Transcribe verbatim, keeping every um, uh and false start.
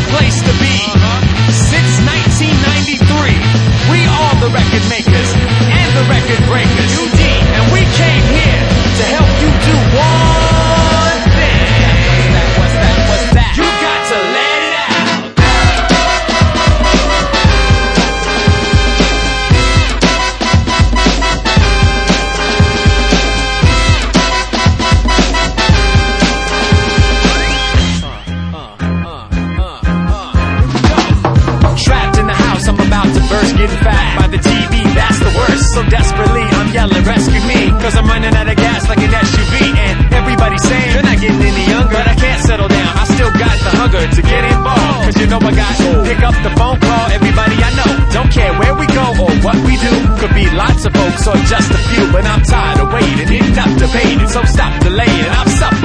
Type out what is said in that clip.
place to be. Since nineteen ninety-three, we are the record makers and the record breakers. U D, and we came here to help you do one thing. What's that, what's that, what's that? You got to let it out. Trapped in the house, I'm about to burst, getting fat by the T V, that's the worst. So desperately, I'm yelling, rescue me, cause I'm running out of gas like an S U V. And everybody's saying, you're not getting any younger, but I can't settle down, I still got the hunger to get involved. Cause you know I got to pick up the phone, call everybody I know. Don't care where we go or what we do, could be lots of folks or just a few. But I'm tired of waiting, enough debating, so stop delaying. I'm suffering.